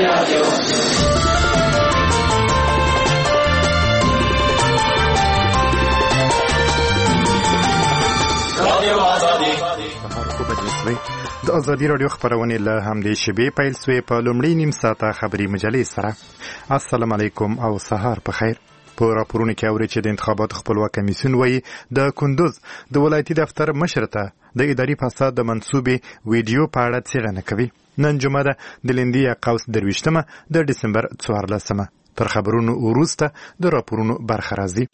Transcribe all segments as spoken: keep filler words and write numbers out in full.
د ازادي راډیو خبرونه له همدې شبي پیل سوې په لومړی نیم ساعته خبري مجلې سره. السلام علیکم او سهار په خیر. په راپورونو کې اوري چې د انتخاباتو خپلواک کمیسیون وایي د کندوز د ولایتي دفتر مشر ته د اداري فساد د منسوبې ویډیو په اړه څېړنه کوي. نن جمعه ده د لندي قوس درویشتمه د ډسمبر څوارلسمه. تر خبرونو وروسته د راپورونو برخه راځي.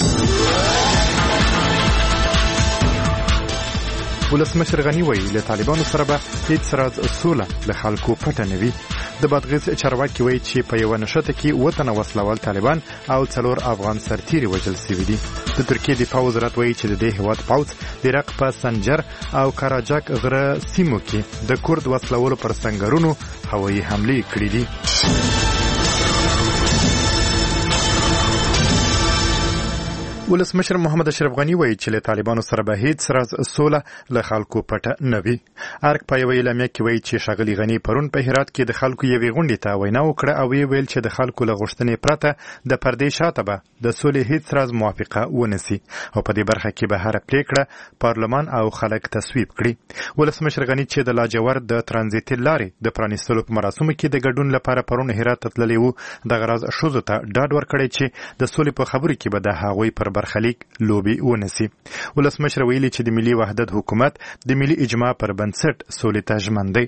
ولسمشر غنی وایي له طالبانو سره به هیڅ راز سوله له خلکو پټه نه وي. د بادغیس چارواکي وایي چې په یوه نښته کې اووه تنه وسلوال طالبان او څلور افغان سرتیري وژل سوي دي. د ترکیې دفاع وزارت وایي چې د دې هېواد پوځ د عراق په سنجر او کاراجاک غره سیمو کې د کورد وسلولو پر سنګرونو هوایي حملې کړې دي. ولسمشر محمد اشرف غنی وایي چې له طالبانو سره به هیڅ راز سوله له خلکو پټه نه وي. ارګ په یوه اعلامیه کې وایي چې ښاغلي غني پرون په هرات کې د خلکو یوې غونډې ته وینا وکړه او یې ویل چې د خلکو له غوښتنې پرته د پردې شاته به د سولې هیڅ راز موافقه ونسي او په دې برخه کې به هره پریکړه پارلمان او خلک تصویب کړي. ولسمشر غني چې د لاجورد د ترانزیتي لارې د پرانیستلو په مراسمو کې د ګډون لپاره پرون هرات ته تللی و، دغه راز ښځو ته ډاډ ورکړی چې د سولې په خبرو کې به د هغوی پر برخلیک لوبي ونسي. ولسمشر ویلي چې د ملي وحدت حکومت د ملي اجماع پر بنسټ سولې ته ژمن دی.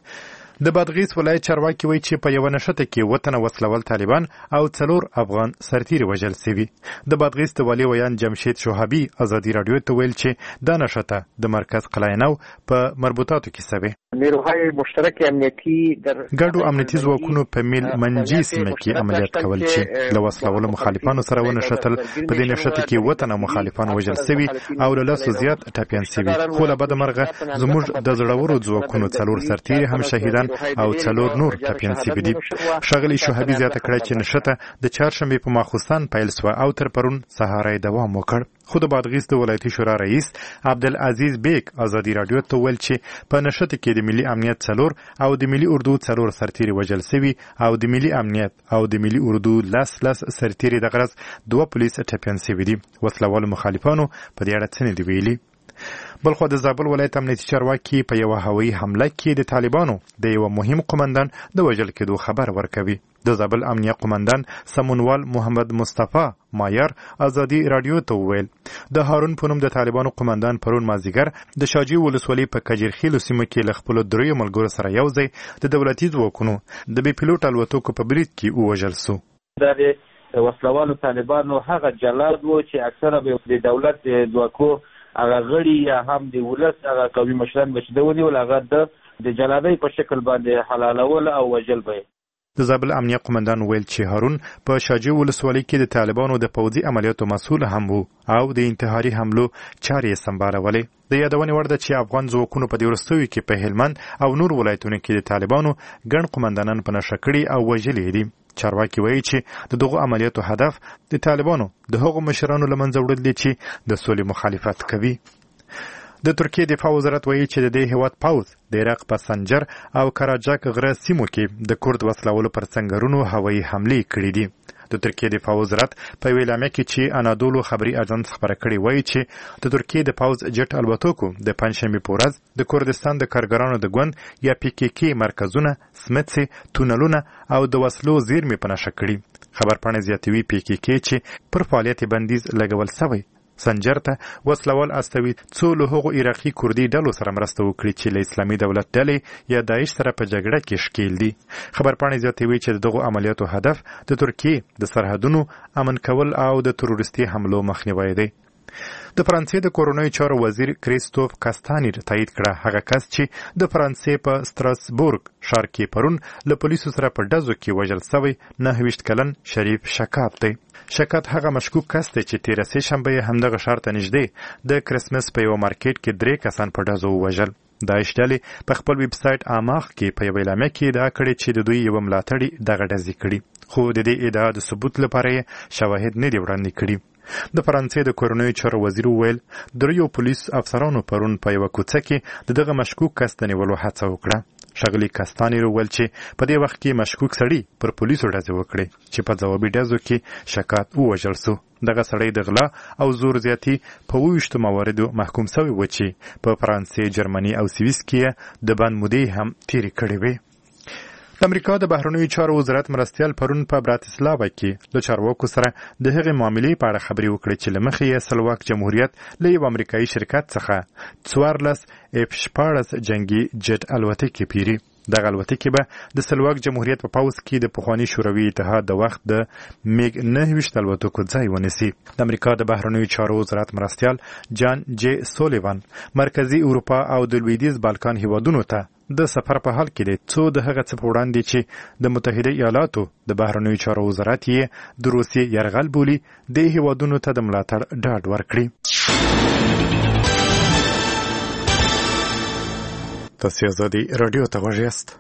د بادغیس ولایت چارواکي وایي چې په یوه نښته کې اووه تنه وسلوال طالبان او څلور افغان سرتیري وژل سوي. د بادغیس د والي ویان جمشید شوهابي ازادي راډیو ته ویل چې دا نښته د مرکز قلعه‌نو په مربوطاتو کې سوي. نیروهای مشترک امنیتي در ګډو امنیتي ځواکونو په میل منجي سیمه کې عملیات کول چې له وسلوالو مخالفانو سره ونښتل. په دې نښته کې اووه تنه مخالفان وژل سوي او له لسو زیات ټپیان سوي. خو له بده مرغه زموږ د زړورو ځواکونو څلور سرتیري هم شهیدان او څلور نور ټپیان سوي دي. ښاغلي شوهابي زیاته کړه چې نښته د چهارشنبې په ماخوستن پیل سوه او تر پرون سهار یې دوام وکړ. خو د بادغیس د ولایتي شورا رئیس عبدالعزیز بیگ ازادي راډیو ته ویل چې په نښته کې د ملي امنیت څلور او د ملي اردو څلور سرتیري وژل سوي او د ملي امنیت او د ملي اردو لس لس سرتیري د غرض دوه پولیس ټپیان سوي دي. وسلوالو مخالفانو په دې اړه څه نه دي ویلي. بلخو د زابل ولایت امنیتي چارواکي په یوه هوایي حمله کې د طالبانو د یوه مهم قومندان د وژل کېدو خبر ورکوي. د زابل امنیه قومندان سمونوال محمد مصطفی مایار ازادي راډیو ته وویل د هارون په نوم د طالبانو قومندان پرون مازدیګر د شاجوی ولسوالۍ په کجیرخیلو سیمه کې له خپلو دریو ملګرو سره یو ځای د دولتي ځواکونو د بې پیلوټ الوتکو په برید کې ووژل سو. دا د وسلوالو طالبانو هغه جلاد و چې اکثره به د دولت د ځواکو هغه غړي یا هم د ولس هغه قومي مشران به چې د ونیول هغه د جلادۍ په شکل باندې حلالول او وژل به. د زابل امنیه قومندان ویل چې هارون په شاجوی ولسوالۍ کې د طالبانو د پوځي عملیاتو مسؤل هم وو او د انتحاري حملو چارې یې سمبالولې. د یادونې وړ ده چې افغان ځواکونو په دې وروستیو کې په هلمند او نور ولایتونو کې د طالبانو ګڼ قومندانان په نښه کړي او وژلي دي. چارواکي وایي چې د دغو عملیاتو هدف د طالبانو د هغو مشرانو له منځه وړل دي چې د سولې مخالفت کوي. د ترکیې دفاع وزارت وایي چې د دې هېواد پوځ د عراق په سنجر او کاراجاک غره سیمو کې د کورد وسلولو پر سنګرونو هوایي حملې کړې دي. د ترکیې دفاع وزارت په یوه اعلامیه کې چې انادولو خبري اژانس خبره کړې وایي چې د ترکیې د پوځ جټ الوتکو د پنجشنبې په ورځ د کردستان د کارګرانو د ګوند یا پی کې کې مرکزونه، سمڅې، تونلونه او د وسلو زیرمې په نښه کړي. خبرپاڼې زیاتوي پی کې کې چې پر فعالیت بندیز لګول سوی. سنجر ته وسلوال استوي څو له هغو عراقي کردي ډلو سره مرسته وکړي چې له اسلامي دولت ډلې یا داعش سره په جګړه کې ښکیل دي. خبرپاڼې زیاتوي چې دغه عملیاتو هدف د ترکیې د سرحدونو امن کول او د تروریستي حملو مخنیوی دی. د فرانسې د کورونوي چارو وزیر کریستوف کاستانی تایید کړه هغه کس چې د فرانسې په ستراسبورګ ښار کې پرون له پولیسو سره په ډزو کې وژل سوی نهه ویشت کلن شریف شکات دی. شکات هغه مشکوک کس دی چې تېره سې شنبه یې همدغه ښار ته نږدې د کرسمس په یوه مارکیټ کې درې کسان په ډزو ووژل. داعش ډلې په خپل ویب سایټ اماخ کې په یوه اعلامیه کې ادعا کړې چې د دوی یوه ملاتړي دغه ډزې کړي، خو د دې ادعا د ثبوت لپاره یې شواهد نه دي وړاندې کړي. د فرانسې د کورنیو چارو وزیر ویل دریو پولیس افسرانو پرون په یوه کوڅه کې د دغه مشکوک کس د نیولو هڅه وکړه. ښاغلي کستاني وویل چې په دې وخت کې مشکوک سړي پر پولیسو ډزې وکړې چې په ځوابي ډزو کې شکات ووژل سو. دغه سړی د غلا او زور زیاتي په اوویشتو مواردو محکوم سوی و چې په فرانسې، جرمني او سویس کې د بند مودې هم تیرې کړې وې. د امریکا د بهرنیو چارو وزارت مرستیال پرون په براتسلاوا کې له چارواکو سره د هغې معاملې په اړه خبرې وکړې چې له مخې یې سلواک جمهوریت له یو امریکایي شرکت څخه څوارلس اف شپاړس جنګي جټ الوتکې پیري. دغه الوتکې به د سلواک جمهوریت په پوځ کې د پخواني شوروي اتحاد د وخت د میګ نهه ویشت الوتکو ځای ونیسي. د امریکا د بهرنیو چارو وزارت مرستیال جان جی سولیوان مرکزي اروپا او د لویدیځ بالکان هیوادونو ته د سفر په حال کې دی څو د هغه څه په وړاندې چې د متحده ایالاتو د بهرنیو چارو وزارت یې د روسیې یرغل بولي د هیوادونو ته د ملاتړ ډاډ ورکړي. تاسو آزادي رادیو ته غوږ یاست.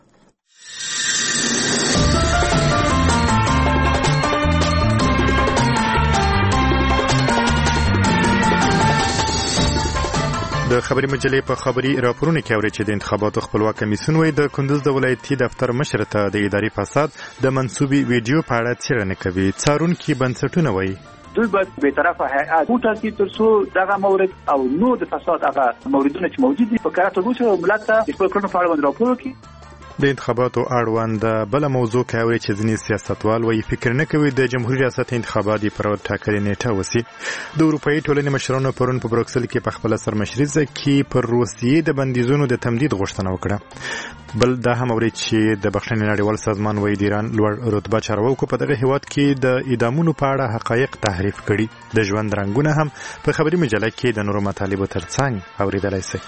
د خبري مجلې په خبري راپورونه کې اوري چې د انتخاباتو خپلواک کمیسیون وایي د کندوز د ولایتي دفتر مشر ته د اداري فساد د منسوبي ویډیو په اړه څېړنه کوي. څارونکي بنسټونه وایي دوی باید به طرفه هيئت وټاکي تر څو دغه مورد او نو د فساد هغه موردونه چې موجود دي په کار توګه او ملت ته د خپل کړنو په اړه راپور وکړي. د انتخاباتو اړوند بل موضوع کوي چې ځینې سیاستوال وایي فکر نه کوي د جمهوریت ریاست انتخابات پر ټاکلې نیټه وسی. د اروپאי ټولنې مشرانو پرون په بروکسل کې په خپل سرمشري کې پر روسیې د بندیزونو د تمدید غوښتنه وکړه. بل دا هم اوري چې د بخښنې نړیوال سازمان وایي د ایران لوړ رتبه چارواکو په دغه هیواد کې د اعدامونو په اړه حقایق تحریف کړي. د ژوند رنګونه هم په خبري مجله کې د نورو مطالبو ترڅنګ اوریدلای شي.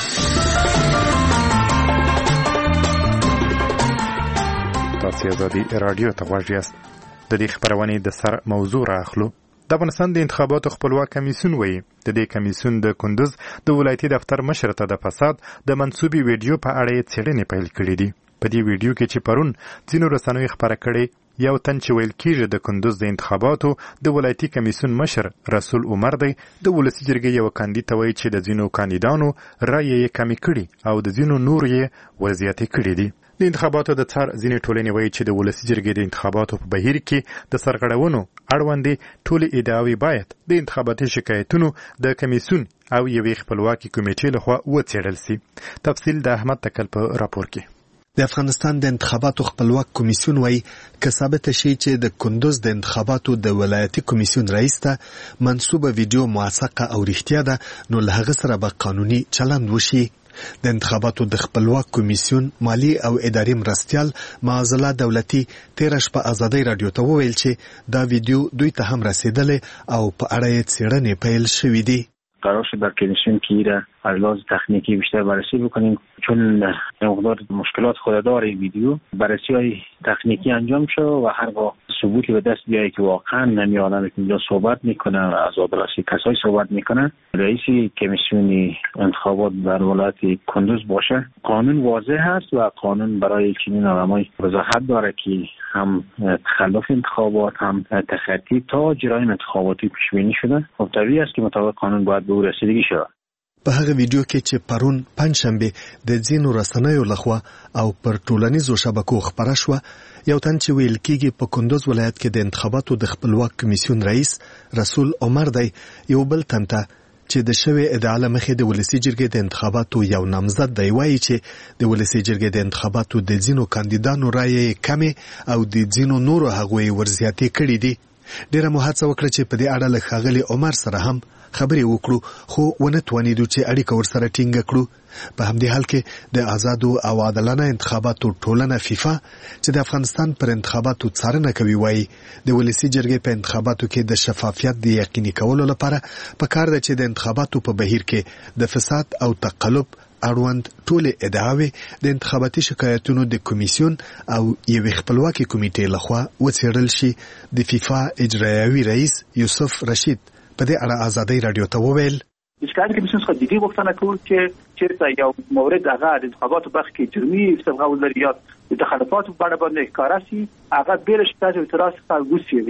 تاسو آزادي رادیو ته غوږ یاست. د دې خبرونې د سر موضوع راخلو. د افغانستان د انتخاباتو خپلواک کمیسیون وایي د دې کمیسیون د کندوز د ولایتي دفتر مشر ته د فساد د منسوبي ویډیو په اړه څېړنې پیل کړې دي. په دې ویډیو کې چې پرون ځینو رسنیو خبره کړې یو تن چې ویل کېږي د کندوز د انتخاباتو د ولایتي کمیسیون مشر رسول عمر دی د ولسي جرګې یو کاندید ته وایي چې د ځینو کاندیدانو رایې یې کمې کړي او د ځینو نور یې ورزیاتې کړي دي. د انتخاباتو د څار ځینې ټولنې وایي چې د ولسي جرګې د انتخاباتو په بهیر کې د سرغړونو اړوندې ټولې ادعاوې باید د انتخاباتي شکایتونو د کمیسیون او یوې خپلواکي کمیټې لخوا وڅېړل سي. تفصیل د احمد تکل په راپور کې. د افغانستان د انتخاباتو خپلواک کمیسیون وایي که ثابته شي چې د کندوز د انتخاباتو د ولایتي کمیسیون رئیس ته منسوبه ویډیو موثقه او رښتیا ده نو له هغه سره به قانوني چلند وشي. د انتخاباتو د خپلواک کمیسیون مالی او اداري مرستیال معزله دولتي تیر شپه آزادۍ رادیو ته وویل چې دا ویډیو دوی ته هم رسیدلې او په اړه یې څېړنې پیل شوې دي. قرار شد در کمیسیون که ایره از لحاظ تکنیکی بیشتر بررسی بکنیم چون مقدار مشکلات خود داره ویدیو بررسی های تکنیکی انجام شد و هرگاه ثبوتی به دست بیایی که واقعا نمی آدمی که اینجا صحبت میکنه از آدرسی کسایی صحبت میکنه رئیس کمیسیون انتخابات در ولایت کندوز باشه قانون واضح هست و قانون برای چنین آدمای وضاحت داره که هم تخلف انتخابات هم تخطی تا جرایم انتخاباتی پیش بینی شده و طبیعی است که مطابق قانون باید به او رسیدگی شود. په هغه ویډیو کې چې پرون پنځشنبه د ځینو رسنیو لخوا او پر ټولنیزو شبکو خبره شوه یو تن چې ویل کېږي په کندوز ولایت کې د انتخاباتو د خپلواک کمیسیون رئیس رسول عمر دی یو بل تن ته چې د شوی ادعا له مخې د ولسي جرګې د انتخاباتو یو نامزد دی وایي چې د ولسي جرګې د انتخاباتو د ځینو کاندیدانو رایې کمې او د ځینو نورو هغوی ورزیاتې کړي دي. ډیره مو هڅه وکړه چې په دې اړه له ښاغلي عمر سره هم خبرې وکړو خو ونه توانیدو چې اړیکه ورسره ټینګه کړو. په همدې حال کې د آزادو او عادلانه انتخاباتو ټولنه فیفا چې د افغانستان پر انتخاباتو څارنه کوي وایي د ولسي جرګې په انتخاباتو کې د شفافیت د یقیني کولو لپاره پکار ده چې د انتخاباتو په بهیر کې د فساد او تقلب اړوند ټولې ادعاوې د انتخاباتي شکایتونو د کمیسیون او یوې خپلواکي کمیټې لخوا وڅېړل شي. د فیفا اجرایوي رئیس یوسف رشید په دې اړه آزادۍ رادیو ته وویل اشکال کمیسیون څخه جدي غوښتنه کوو چې چېرته یو مورد هغه د انتخاباتو برخه کې جرمي سبغه ولري یا د تخلفاتو په اړه باندې ښکاره سي هغه بېله شکایت او اعتراض څخه وشي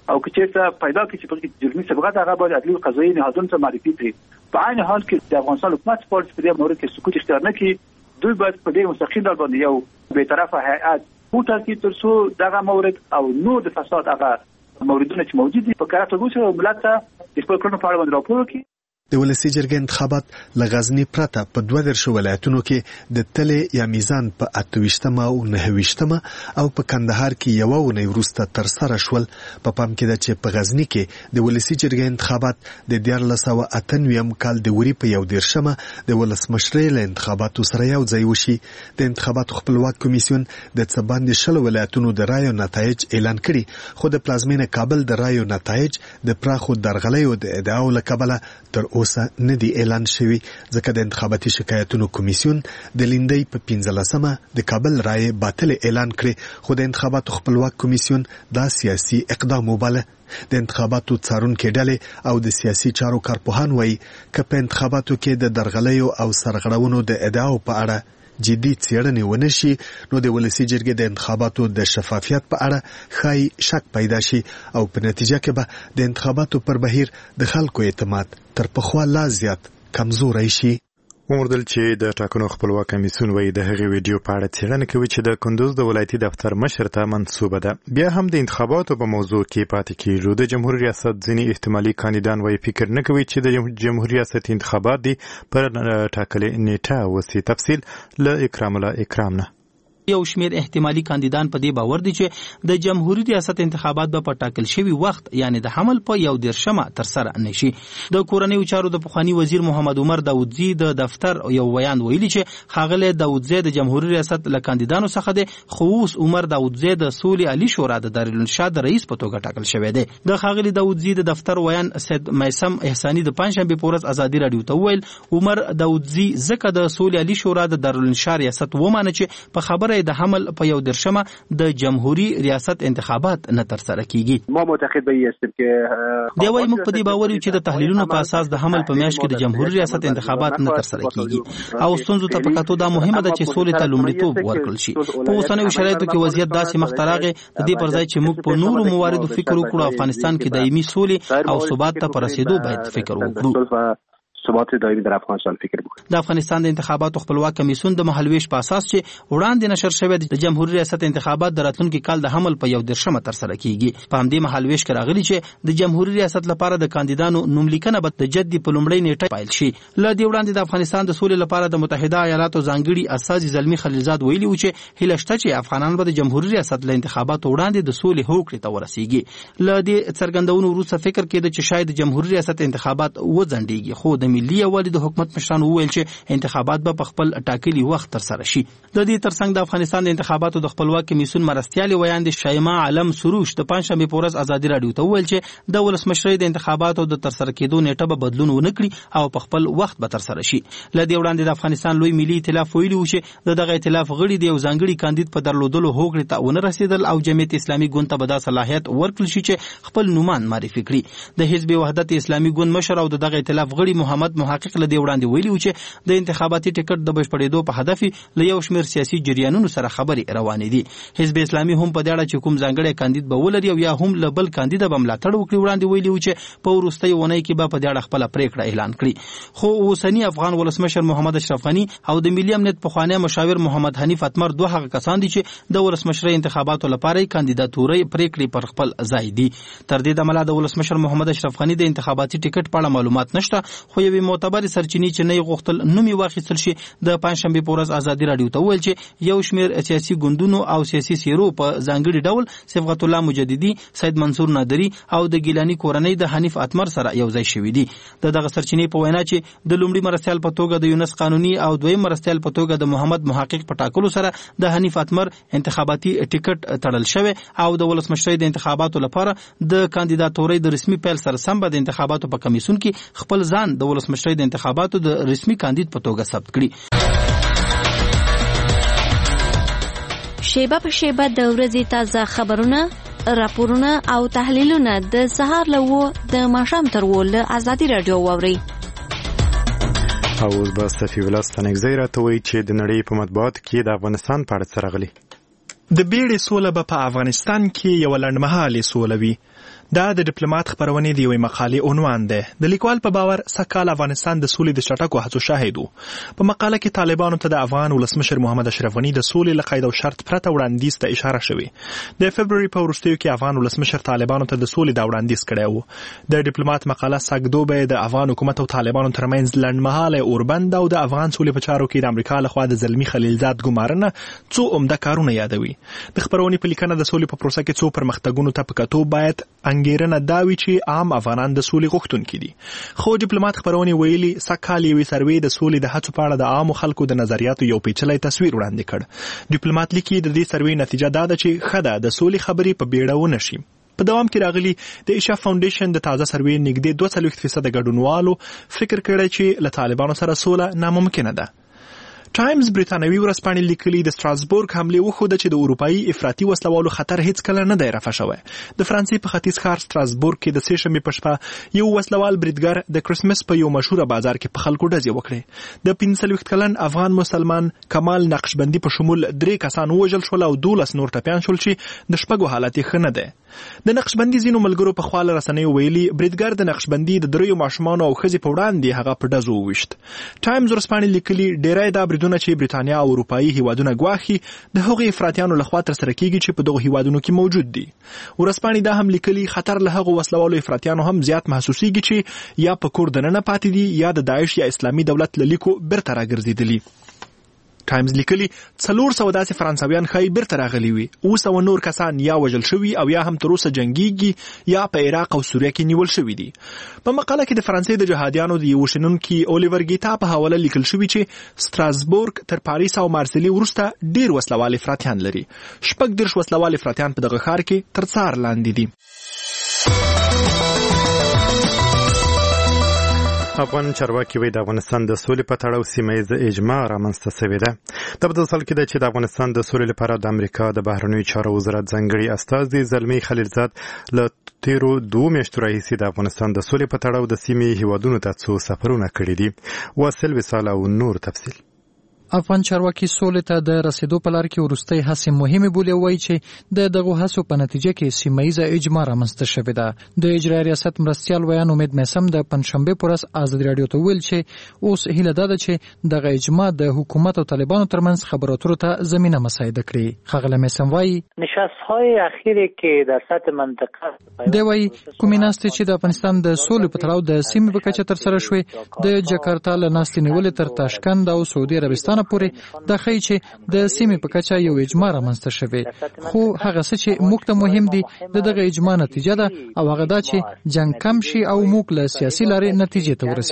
او که چیرته پیدا کړي چې په جرمي سبقت هغه باید عدلي قضایي نهادونو ته معرفي کړي. په عین حال کې د افغانستان حکومت پارټي په دې مورد کې سکوت اختیار نه کړي. دوی باید په دې مستقیم ډول باندې یو بی‌طرفه هیئت وټاکي تر څو دغه مورد او نو د فساد هغه موردونه چې موجود دي په کار توګه ملت ته د خپل کړنو په اړه باندې راپور وکړي. د ولسی جرګې انتخابات له غزنی پرته په دوه درشو ولایتونو کې د تلې یا میزان په اتويشتمه او نهويشتمه او په کندهار کې یو ونی وروسته تر سره شول. په پام کې ده چې په غزنی کې د ولسی جرګې انتخابات د دیارلس سوه اته نوي کال د وری په یو دیرشمه د ولسمشرۍ له انتخاباتو سره یو ځای وشي. د انتخاباتو خپلواک کمیسیون د څه باندې شل ولایتونو د رایو نتایج اعلان کړي، خو د پلازمینه کابل د رایو نتایج د پراخو درغلیو د ادعاو له کبله تر اوسه نه دی اعلان شوی، ځکه د انتخاباتي شکایتونو کمیسیون د لیندۍ په پنځلسمه د کابل رایې باطل اعلان کړي، خو د انتخاباتو خپلواک کمیسیون دا سیاسي اقدام وباله. د انتخاباتو څارونکو ډلې او د سیاسي چارو کارپوهان وایي چې په انتخاباتو کې د درغلیو او سرغړونو د ادعاو په اړه جدي څېړنې ونشي، نو د ولسی جرګې د انتخاباتو د شفافیت په اړه خای شک پیدا شي او په نتیجه کې به د انتخاباتو پر بهیر د خلکو اعتماد تر پخوا لا زیات کمزوری شي. ومردل چې د ټاکنو خپلواک کمیسیون وایي د هغې ویډیو په اړه څېړنه کوي چې د کندوز د ولایتي دفتر مشر ته منسوبه ده. بیا هم د انتخاباتو په موضوع کې پاتې کېږو. د جمهوریت ریاست ځینې احتمالي کاندیدان وایي فکر نه کوي چې د جمهوریت ریاست انتخابات دي پر ټاکلې نیټه وسي. تفصیل له اکرام الله اکرام نه. یو شمیر احتمالي کاندیدان په دې باور دي چې د جمهوریت ریاست انتخابات به په ټاکل شوی وخت یعنی د حمل په یو دیرشمه تر سره نشي. د کورنیو چارو د پخوانی وزیر محمد عمر داودزی د دفتر یو بیان ویلي چې ښاغلی داودزی د جمهوریت ریاست له کاندیدانو څخه دی، خو اوس عمر داودزی د سولې عالی شورا د دارالانشا د رئیس په توګه ټاکل شوی دی. د ښاغلي داودزی د دفتر ویان سید میسم احساني د پنځشنبې په ورځ ازادي راډیو ته وویل عمر داودزی ځکه د سولې عالی شورا د دارالانشا ریاست ومانه چې په خبره د حمل په یو درشمه د جمهوریت ریاست انتخابات نه تر سره کیږي. ما معتقد به هستم که دی وايي موږ په دې باور یو چې د تحلیلونو په اساس د حمل په میاشت کې د جمهوریت ریاست انتخابات نه تر سره کیږي او ستونزو ته په کتو دا مهمه ده چې سولې ته لومړیتوب ورکړل شي. په اوسنیو شرایطو کې وضعیت داسې مخ ته راغی د دې پر ځای چې موږ په نورو مواردو فکر وکړو، افغانستان کې دایمي سولې او ثبات ته پر رسیدو باید فکر وکړو. ثبات دایمي در افغانستان فکر وکړي. د افغانستان د انتخاباتو خپلواک کمیسیون د مهالویش په اساس چې وړاندې نشر شوی د جمهوریت ریاست انتخابات د راتلونکي کال د حمل په یو درشمه تر سره کیږي. په همدې مهالویش کې راغلي چې د جمهوریت ریاست لپاره د کاندیدانو نوملیکنه به د جدي په لومړۍ نیټه پیل شي. ل دې وړاندې د افغانستان د سولې لپاره د متحده ایالاتو ځانګړي استازي زلمی خلیلزاد ویلي و چې هیله شته چې افغانان به د جمهوریت ریاست له انتخاباتو وړاندې د سولې هوکړې ته ورسیږي. ل دې څرګندونو وروسته فکر کېده چې شاید جمهوریت ریاست انتخابات وځنډيږي، خو د ملي یووالي د حکومت مشران وویل چې انتخابات به په خپل ټاکلي وخت تر سره شي. د دې ترڅنګ د افغانستان د انتخاباتو د خپلواک کمیسیون مرستیالي ویاند شایما عالم سروش د پنځشنبې په ورځ ازادي راډیو ته وویل چې د ولسمشرۍ د انتخاباتو د تر سره کېدو نیټه به بدلون ونه کړي او په خپل وخت به تر سره شي. ل دې وړاندې د افغانستان لوی ملي ائتلاف ویلي و چې دغه ائتلاف غړي د یو ځانګړي کاندید په درلودلو هوکړې ته ونه رسیدل او جمعیت اسلامي ګوند ته به دا صلاحیت ورکړل شي چې خپل نومان معرفي کړي. د حزب وحدت اسلامي ګوند مشر او دغه ائتلاف غړي محمد محقق ل دې وړاندې ویلي و چې د انتخاباتي ټیکټ د بشپړېدو په هدف له یو شمېر سیاسي جریانونو سره خبرې روانې دي. حزب اسلامي هم په دې اړه چې کوم ځانګړی کاندید به ولري او یا هم له بل کاندید به ملاتړ وکړي وړاندې ویلي و چې په وروستۍ اونۍ کې به په دې اړه خپله پرېکړه اعلان کړي. خو اوسني افغان ولسمشر محمد اشرف غني او د ملي امنیت پخوانی مشاور محمد حنیف اتمر دوه هغه کسان دي چې د ولسمشرۍ انتخاباتو لپاره کاندیداتورۍ پرېکړې پر خپل ځای دي. تر دې دمه د ولسمشر محمد اشرف غني د انتخاباتي ټیکټ په اړه معلومات نشته، خو یوې معتبرې سرچینې چې نه غوښتل نومي واخیستل شي د پنځشنبې په ورځ ازادي راډیو ته وویل چې یو شمېر سیاسي ګوندونو او سیاسي څېرو په ځانګړي ډول صبغت الله مجددي، سید منصور نادري او د ګیلاني کورنۍ د حنیف اتمر سره یو ځای شوي دي. د دغه سرچینې په وینا چې د لومړي مرستیال په توګه د یونس قانوني او دویم مرستیال په توګه د محمد محقق په ټاکلو سره د حنیف اتمر انتخاباتي ټیکټ تړل شوی او د ولسمشرۍ د انتخاباتو لپاره د کاندیداتورۍ د رسمي پیل سره سم به د انتخاباتو په کمیسیون کې خپل ځان د ولسمشرۍ د انتخاباتو د رسمي کاندید په توګه ثبت کړي. شیبه په شیبه د ورځې تازه خبرونه، راپورونه او تحلیلونه د سهار له وو د ماښام تر وو له ازادي راډیو واورئ. او اوس به صفي الله ستانکزی راته وایي چې د نړۍ په مطبوعاتو کې د افغانستان په اړه څه راغلي. د بیړې سوله به په افغانستان کې یو لنډمهالې سوله وي. دا د ډیپلوماټ خبرونې دی یوې مقالې عنوان ده. د لیکوال په باور سږکال افغانستان د سولې د چټکو هڅو شاهد و. په مقاله کې طالبانو ته د افغان ولسمشر محمد اشرف غني د سولې له قید او شرط پرته وړاندیز ته اشاره شوې. د فبروري په وروستیو کې افغان ولسمشر طالبانو ته د سولې دا وړاندیز کړی و. د ډیپلوماټ مقاله سږدوبه د افغان حکومت او طالبانو ترمنځ لنډمهاله اوربند او د افغان سولې په چارو کې د امریکا لخوا د زلمی خلیلزاد ګمارنه څو عمده کارونه یادوي. د خبرونې په لیکنه د سولې په پروسه کې څو پرمختګونو ته په کتو باید انګیرنه دا وي چې عام افغانان د سولې غوښتونکي دي. خو ډیپلوماټ خبرونه ویلي سږکال یوې سروې د سولې د هڅو په اړه د عامو خلکو د نظریاتو یو پیچلی تصویر وړاندې کړ. ډیپلوماټ لیکي د دې سروې نتیجه دا ده چې ښه ده د سولې خبرې په بیړه ونه شي. په دوام کې راغلي د ایشا فاونډیشن د تازه سروې نږدې دوه څلوېښت فیصده ګډونوالو فکر کړی چې له طالبانو سره سوله ناممکنه ده. ټایمز بریتانوي ورځپاڼې لیکلي د ستراسبورګ حملې وښوده چې د اروپایي افراطي وسلوالو خطر هیڅ کله نه دی رفع شوی. د فرانسې په ختیځ ښار ستراسبورګ کې د سې شنبې په شپه یو وسلوال بریدګر د کرسمس په یو مشهوره بازار کې په خلکو ډزې وکړې. د پنځه څلوېښت کلن افغان مسلمان کمال نقشبندي په شمول درې کسان ووژل شول او دولس نور ټپیان شول چې د شپږو حالت یې ښه نه دی. د نقشبندي ځینو ملګرو په خوا له رسنیو ویلي بریدګر د نقشبندي د دریو ماشومانو او ښځې په وړاندې هغه په ډزو وویشت. ټایمز ورځپاڼې لیکلي ډیری دا بریدونه چې برېټانیا او اروپایي هیوادونه ګواښي د هغو افراطیانو لخوا ترسره کیږي چې په دغو هیوادونو کې موجود دي. ورځپاڼې دا هم لیکلي خطر له هغو وسلوالو افراطیانو هم زیات محسوسیږي چې یا په کور دننه پاتې دي یا د داعش یا اسلامي دولت له لیکو بیرته راګرځېدلي. ټایمز لیکلي څلور سوه داسې فرانسویان ښایي بیرته راغلي وي. اووه سوه نور کسان یا وژل شوي او یا هم تر اوسه جنګیږي یا په عراق او سوریه کې نیول شوي دي. په مقاله کې د فرانسې د جهادیانو د یوه شنونکي اولیور ګیتا په حواله لیکل شوي چې ستراسبورګ تر پاریس او مارسیلي وروسته ډیر وسلوال افراطیان لري. شپږ دېرش وسلوال افراطیان په دغه ښار کې تر څار لاندې دي. افغان چارواکي وایي د افغانستان د سولې په تړاو سیمه ییزه اجماع رامنځته شوې ده. دا په داسې حال کې ده چې د افغانستان د سولې لپاره د امریکا د بهرنیو چارو وزارت ځانګړي استازي زلمي خلیلزاد له تیرو دوه میاشتو راهیسې د افغانستان د سولې په تړاو د سیمې هیوادونو ته څو سفرونه کړي دي. واصل وصال او نور تفصیل. افغان چارواکي سولې ته د رسیدو په لار کې وروستۍ هڅې مهمې بولي او وایي چې د دغو هڅو په نتیجه کې سیمه ییزه اجماع رامنځته شوې ده. د اجرایي ریاست مرستیال ویان امید میسم د پنجشنبې په ورځ ازادي راډیو ته ویل چې اوس هیله ده چې دغه اجماع د حکومت او طالبانو ترمنځ خبرو اترو ته زمینه مساعده کړي. ښاغلی میسم وایي نشست‌های اخیری که در سطح منطقه دی وایي کومې ناستې چې د افغانستان د سولې په تړاو د سیمې په کچه ترسره شوې د جکارتا له ناستې نیولې تر تاشکند او سعودي عربستان پورې د ښیي چې د سیمې په کچه یو اجماع رامنځته شوې. خو هغه څه چې موږ ته مهم دي د دغه اجماع نتیجه ده او هغه دا چې جنګ کم شي او موږ له سیاسي لارې نتیجې ته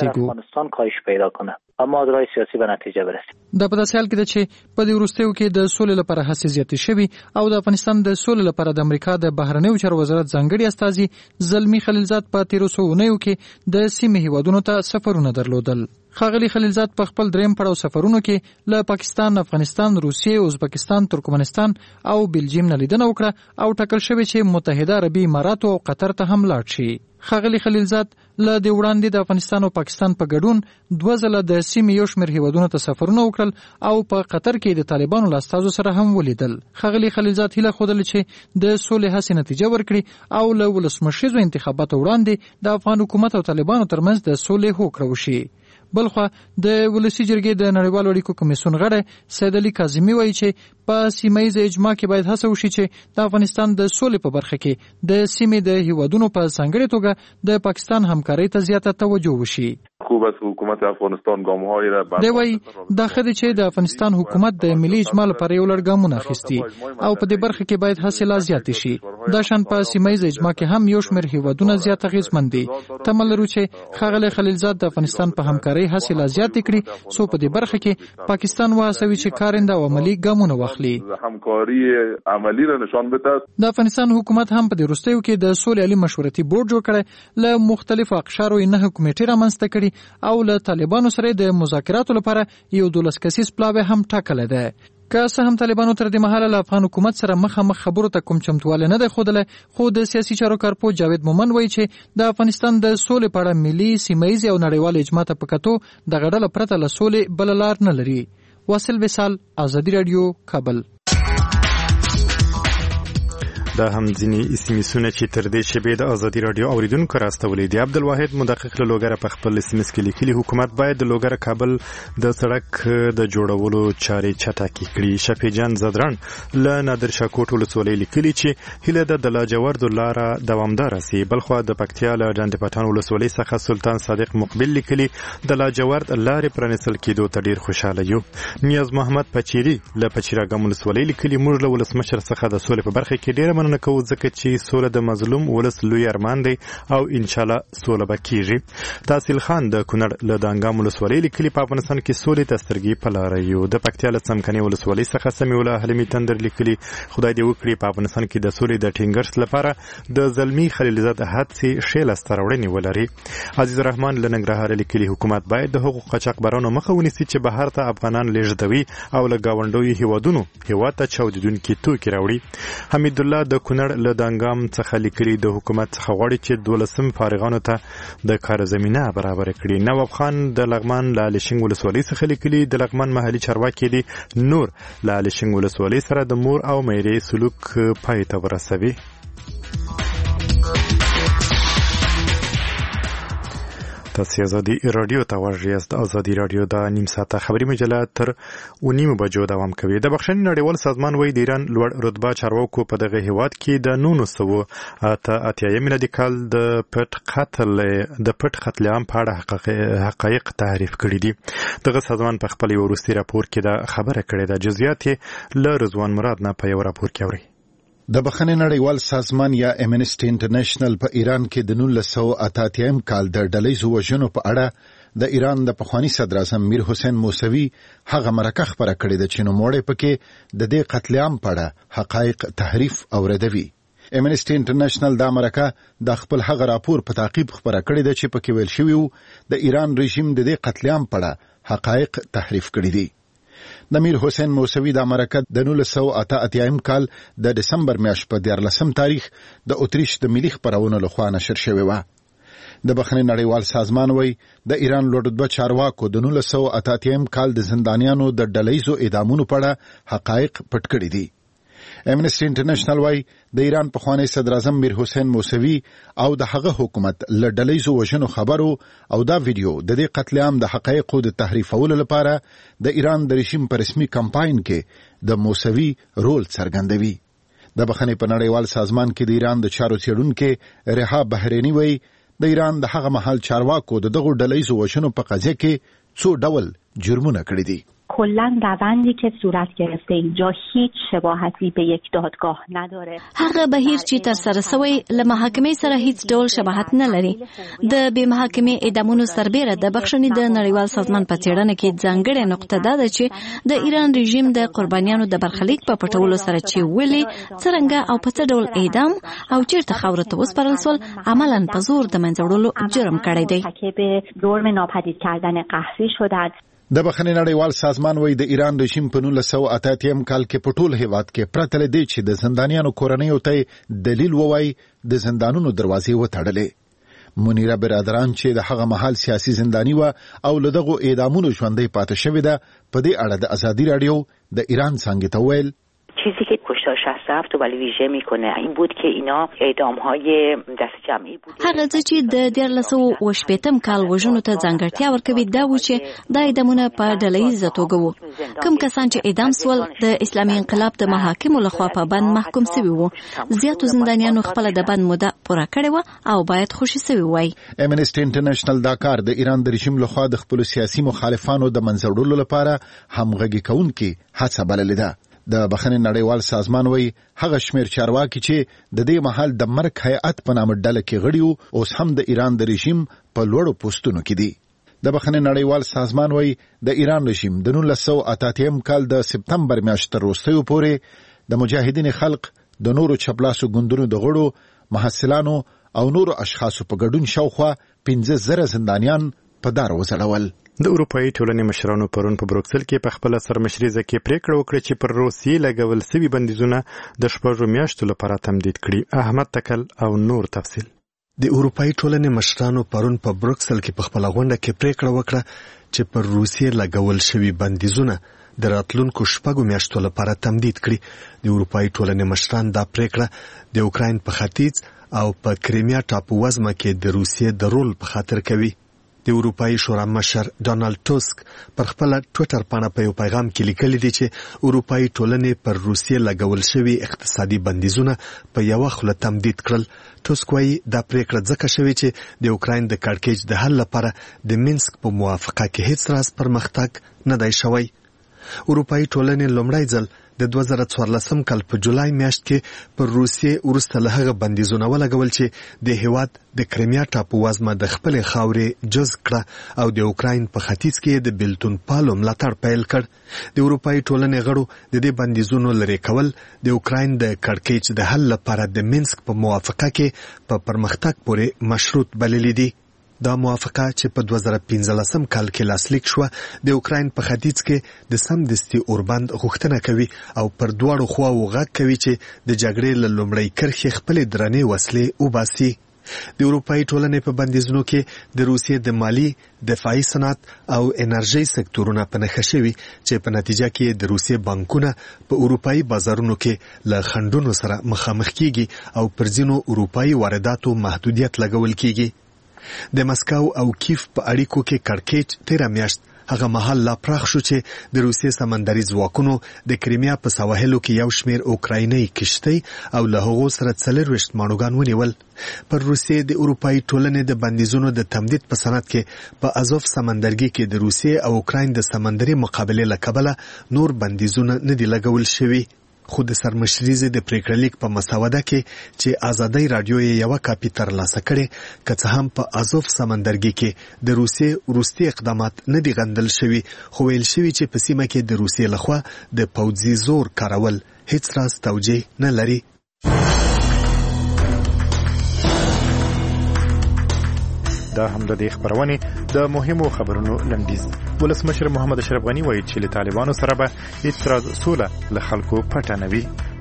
ورسیږو. اما درای سیاسي به نتیجه برسي. دا په داسې حال کې ده چې په دې وروستیو کې د سولې لپاره هڅې زیاتې شوي او د افغانستان د سولې لپاره د امریکا د بهرنیو چارو وزارت ځانګړي استازي زلمي خلیلزاد په تیرو څو اونیو کې د سیمې هیوادونو ته سفرونه درلودل. ښاغلي خلیلزاد په خپل دریم پړاو سفرونو کې له پاکستان، افغانستان، روسیې، ازبکستان، ترکمنستان او بلجیم نه لیدنه وکړه او ټاکل شوی چې متحده عربي اماراتو او قطر ته هم لاړ شي. ښاغلي خلیلزاد له دې وړاندې د افغانستان او پاکستان په ګډون دوه ځله د سیمې یو شمېر هیوادونو ته سفرونه وکړل او په قطر کې د طالبانو له استازو سره هم ولیدل. ښاغلي خلیلزاد هیله ښودله چې د سولې هڅې نتیجه ورکړي او له ولسمشریزو انتخاباتو وړاندې د افغان حکومت او طالبانو ترمنځ د سولې هوکړه وشي. بلخوا د ولسی جرګې د نړیوالو اړیکو کمیسیون غړی سید علي کاظمي وایي چې په سیمه ییزه اجماع کې باید هڅه وشي چې د افغانستان د سولې په برخه کې د سیمې د هیوادونو په ځانګړې توګه د پاکستان همکارۍ ته زیاته توجه وشي. حکومت افغانستان ګام‌های را دی وایي دا ښه دی چې د افغانستان حکومت د ملي اجماع لپاره یو لړ ګامونه اخیستي او په دې برخه کې باید هڅې لا زیاتې شي. دا شان په سیمه ییزه اجماع کې هم یو شمېر هیوادونه زیات اغېزمن دي. تمه لرو چې ښاغلی خلیلزاد د افغانستان په همکارۍ هڅې لا زیاتې کړي څو په دې برخه کې پاکستان وهڅوي چې کارنده او عملي ګامونه واخلي. همکاری عملی را نشان بده. د افغانستان حکومت هم په دې وروستیو کې د سولې عالي مشورتي بورډ جوړ کړی، له مختلفو اقشارو یې نهه کمیټې رامنځته کړي او له طالبانو سره د مذاکراتو لپاره یو دولس کسیز پلاوی هم ټاکلی دی. که څه هم طالبانو تر دې مهاله له افغان حکومت سره مخامخ خبرو ته کوم چمتوالی نه دی ښودلی، خو د سیاسي چارو کارپو جاوید مومن وایي چې د افغانستان د سولې په اړه ملي، سیمه ییزې او نړیوال اجماع ته په کتو دغه ډله پرته له سولې بله لار نه لري. واصل وصال، ازادي راډیو، کابل. دا هم ځینې اسمسونه چې تر دې شیبې د ازادي راډیو اوریدونکو راستولي دي. عبدالواحد مدقق له لوګره په خپل اسمس کې لیکلي حکومت باید د لوګره کابل د سړک د جوړولو چارې چټکې کړي. شفیع جان زدران له نادر شاه کوټ ولسوالۍ لیکلي چې هیله ده د لاجورد لاره دوامداره سي. بلخوا د پکتیا له ډنډ پټان ولسوالۍ څخه سلطان صادق مقبل لیکلي د لاجورد لارې پرانیستل کېدو ته ډیر خوشاله یو. نیاز محمد پچيري له پچیراګم ولسوالۍ لیکلي موږ له ولسمشر څخه د سولې په برخه کې ډیره مننه کوو ځکه چې سوله د مظلوم ولس لوی ارمان دی او ان شاء الله سوله به کیږي. تحصیل خان د کونړ له دانګام ولسوالۍ لیکلي په افغانستان کې سولې ته سترګې په لاره یو. د پکتیا له څمکني ولسوالۍ څخه سمیع الله حلیمي تندر لیکلي خدای دې وکړي په افغانستان کې د سولې د ټینګرس لپاره د زلمی خلیلزاد هڅې ښې لاسته راوړنې ولري. عزیز الرحمن له ننګرهار لیکلي حکومت باید د حقوق قاچاقبرانو مخه ونیسي چې بهر ته افغانان لیږدوي او له ګاونډیو هیوادونو هیواد ته چاودیدونکي توکي راوړي. حمید الله د کونړ له دانګام څخه لیکلي د حکومت څخه غواړي چې دولسم فارغانو ته د کار زمینه برابر کړي. نواب خان د لغمان له علشنګ ولسوالۍ څخه لیکلي د لغمان محلي چارواکي دي نور له علشنګ ولسوالۍ سره د مور او میرې سلوک پای ته ورسوي. تاسو ازادي رادیو ته ورغیاست. ازادي رادیو د نیم ساعته خبري مجله تر ونیم بجو دوام کوي. د بخښنې نړیوال سازمان وایي د ایران لوړ رتبه چارواکو په دغه هیواد کې د نونو سوو اته اتیا میلادي کال د پټ قتل د پټ قتل عام په اړه حقایق تعریف کړي دي. دغه سازمان په خپل وروستي راپور کې دا خبره کړې ده. جزئیات یې له رضوان مراد نه په یو راپور کې اوري. د بخښنې نړیوال سازمان یا امنسټي انټرنیشنل په ایران کې د نولس سوه اته اتیا کال د ډلهییزو وژنو په اړه د ایران د پخوانی صدر اعظم میر حسین موسوي هغه مرکه خبره کړې ده چې نوموړی پکې د دې قتل عام په اړه حقایق تحریف او ردوي. امنسټي انټرنیشنل دا مرکه د خپل هغه راپور په تعقیب خبره کړې ده چې پکې ویل شوی و د ایران رژیم د دې قتل عام په اړه حقایق تحریف کړي دي. د میر حسین موسوي د مرکه د نولس سوه اته اتیا کال د دسمبر میاشتې په دیارلسم تاریخ د اتریش د ملي خپرونو لخوا نشر شوی و. د بخښنې نړیوال سازمان وایي د ایران لوړ رتبه چارواکو د نولس سوه اته اتیا کال د زندانیانو د ډلهییزو اعدامونو په اړه حقایق پټ کړي دي. امنسټي انټرنیشنل وایي د ایران پخوانی صدر اعظم میر حسین موسوي او د هغه حکومت له ډلهییزو وژنو خبرو او دا ویډیو د دې قتل عام د حقایقو د تحریفولو لپاره د ایران د رژیم په رسمي کمپاین کې د موسوي رول څرګندوي. د بخښنې په نړیوال سازمان کې د ایران د چارو څېړونکي رها بحرینی وایي د ایران د هغه مهال چارواکو د دغو ډلهییزو وژنو په قضیه کې څو ډول جرمونه کړي دي. کلاً روندی که صورت گرفته اینجا هیچ شباهتی به یک دادگاه نداره. هغه بهیر چې تر سره شوی له محاکمې سره هیڅ ډول شباهت نه لري. د بې محاکمې اعدامونو سربیره د بخښنې د نړیوال سازمان په څېړنه کې ځانګړې نقطه دا ده چې د ایران رژیم د قربانیانو د برخلیک په پټولو سره چې ولې څرنګه او په څه ډول اعدام او چیرته خاورو ته وسپارل شول عملاً په زور د منځه وړلو جرم کړی دی. که به جرم ناپدید کردن قهری شدند. د بخښنې نړیوال سازمان وایي د ایران رژیم په نولس سوه اته اتیا کال کې په ټول هیواد کې پرته له دې چې د زندانیانو کورنیو ته دلیل ووایي د زندانونو دروازې وتړلې. منیره برادران چې د هغه مهال سیاسي زندانی و او له دغو اعدامونو ژوندۍ پاتې شوې ده په دې اړه د ازادي راډیو د ایران څانګې ته وویل چیزی که کشتار شصت هفت ولی ویژه میکنه این بود که اینا اعدامهای دست جمعی بود. هغه چې د دیارلس سوه اوه شپېتم کال وژنو ته ځانګړتیا ورکوي دا و چې دا اعدامونه په ډلهییزه توګه وو. کوم کسان چې اعدام سول د اسلامي انقلاب د محاکمو لخوا په بند محکوم سوي وو. زیاتو زندانیانو خپل د بند موده پوره کړې و او باید خوشي سوي وای. امنسټي انټرنیشنل دا کار د ایران د رژیم لخوا د خپل سیاسي مخالفانو د منځه وړلو لپاره همغږي کوونکې هڅه بللې ده. د بخښنې نړیوال سازمان وایي هغه شمیر چارواکي چې د دې مهال د مرګ هیئت په نامه ډله کې غړي وو اوس هم د ایران د رژیم په لوړو پوستونو کې دي. د بخښنې نړیوال سازمان وایي د ایران رژیم د نولس سوه اته اتیا کال د سپتمبر میاشتې تر وروستیو پورې د مجاهدین خلق د نورو چپلاسو ګوندونو د غړو محصلانو او نورو اشخاصو په ګډون شاوخوا پنځه زره زندانیان په دار وځړول. د اروپایي ټولنې مشرانو پرون په بروکسل کې په خپل سرمشریزه کې پریکړه وکړه چې پر روسیې لګول شوي بندیزونه د شپږو میاشتو لپاره تمدید کړي. احمد تکل او نور تفصیل. د اروپایي ټولنې مشرانو پرون په بروکسل کې په خپل غونډه کې پریکړه وکړه چې پر روسیې لګول شوي بندیزونه د راتلونکو شپږو میاشتو لپاره تمدید کړي. د اروپایي ټولنې مشران دا پریکړه د اوکراین په ختیځ او په کریمیا ټاپو وزمه کې د روسیې د رول په خاطر کوي. د اروپایي شورا مشر ډانالډ ټوسک پر خپل ټوئیټر باندې په یو پیغام کې لیکلي دي چې اروپایي ټولنې پر روسیې لګول شوی اقتصادي بندیزونه په یو خوله تمدید کړل. ټوسک وايي دا پریکړه ځکه شوې چې د اوکراین د کړکېچ د حل لپاره د مینسک په موافقه کې هیڅ راز پرمختګ نه دی شوی. اروپایي ټولنې لومړی ځل د دوه زره څوارلسم کال په جولای میاشت کې پر روسیې وروسته له هغه بندیزونه ولګول چې د هیواد د کریمیا ټاپو وزمه د خپل خاورې جز کړه او د اوکراین په ختیځ کې د بیلتون پالو ملاتړ پیل کړ. د اروپایي ټولنې غړو د دې بندیزونو لرې کول د اوکراین د کړکېچ د حل لپاره د مینسک په موافقه کې په پرمختګ پورې مشروط بللي دي. دا موافقه چې په دوه زره پنځلسم کال کې لاسلیک شوه د اوکراین په ختیځ کې د سمدستي اوربند غوښتنه کوي او پر دواړو خواو غږ کوي چې د جګړې له لومړۍ کرښې خپلې درنې وسلې وباسي. د اروپایي ټولنې په بندیزونو کې د روسیې د مالی، دفاعي صنعت او انرژي سکتورونه په نښه شوي چې په نتیجه کې د روسیې بانکونه په اروپایي بازارونو کې له خنډونو سره مخامخ کیږي او پر ځینو اروپایي وارداتو محدودیت لګول کیږي. د مسکو او کیف په اړیکو کې کړکېچ تیره میاشت هغه مهال لا پراخ شو چې د روسیې سمندري ځواکونو د کریمیا په سواحلو کې یو شمېر اوکرایني کشتۍ او له هغو سره څلرویشت ماڼوګان ونیول. پر روسیې د اروپایي ټولنې د بندیزونو د تمدید په سند کې په ازوف سمندرګي کې د روسیې او اوکراین د سمندري مقابلې له کبله نور بندیزونه نه دي لګول شوي. خو د سرمشریزې د پریکړه لیک په مسوده کې چې آزادۍ رادیو یې یوه کاپي ترلاسه کړې، که څه هم په ازوف سمندرګي کې د روسیې وروستي اقدامات نه دي غندل شوي، خو ویل شوي چې په سیمه کې د روسیې لخوا د پوځي زور کارول هیڅ راز توجیه نه لري. دا هم د دې خبرونې د مهمو خبرونو لنډیز. ولسمشر محمد اشرف غني وایي چې له طالبانو سره به هیڅ راز سوله له خلکو پټه نه وي.